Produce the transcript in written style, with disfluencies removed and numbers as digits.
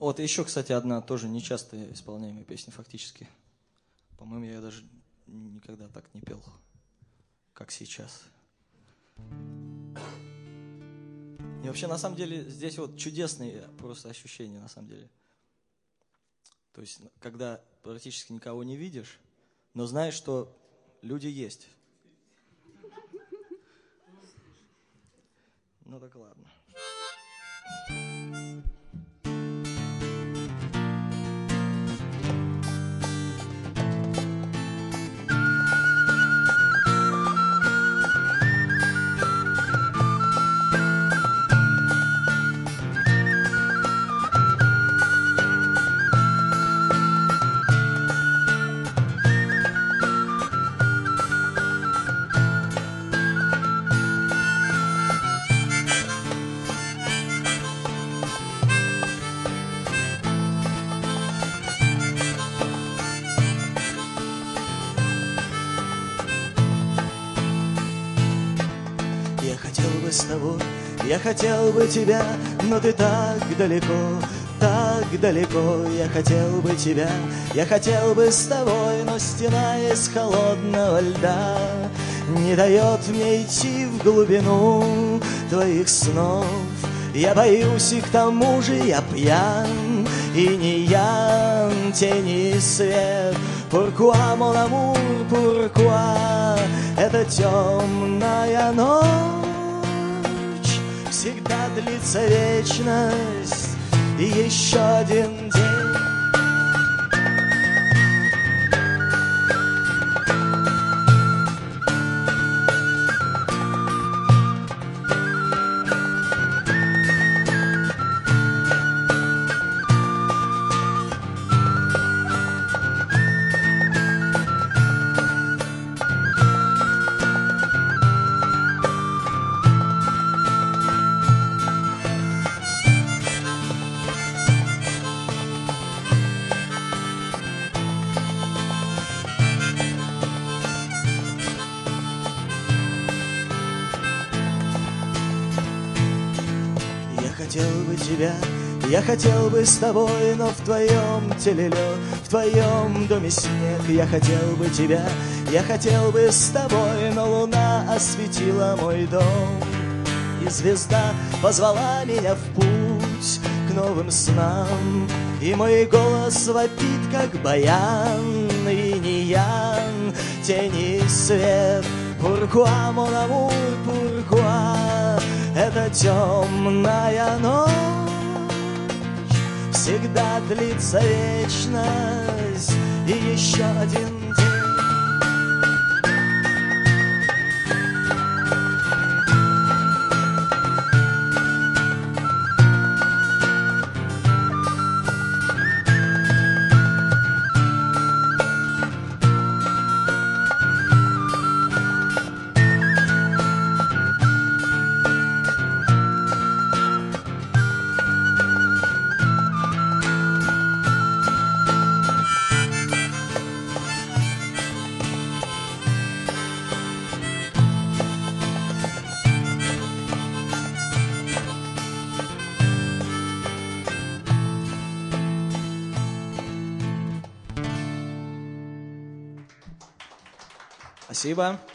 Вот еще, кстати, одна тоже нечасто исполняемая песня фактически. По-моему, я даже никогда так не пел, как сейчас. И вообще, на самом деле, здесь вот чудесные просто ощущения, на самом деле. То есть, когда практически никого не видишь, но знаешь, что люди есть. Ну так ладно. С тобой. Я хотел бы тебя, но ты так далеко, так далеко. Я хотел бы тебя, я хотел бы с тобой, но стена из холодного льда не дает мне идти в глубину твоих снов. Я боюсь, и к тому же я пьян, и не я, тени и свет. Pourquoi, mon amour, pourquoi эта темная ночь всегда длится вечность и еще один день. Я хотел бы с тобой, но в твоем теле лед, в твоем доме снег. Я хотел бы тебя, я хотел бы с тобой, но луна осветила мой дом. И звезда позвала меня в путь к новым снам. И мой голос вопит, как баян, и не ян, тени и свет. Pourquoi, mon amour, pourquoi эта темная ночь всегда длится вечность и еще один день. Спасибо.